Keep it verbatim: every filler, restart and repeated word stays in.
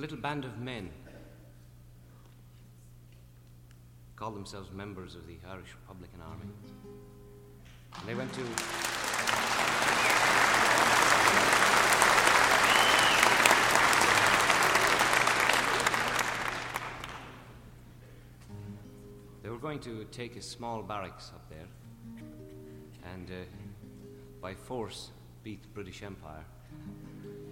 a little band of men. Called themselves members of the Irish Republican Army. And they went to... They were going to take a small barracks up there and uh, by force beat the British Empire.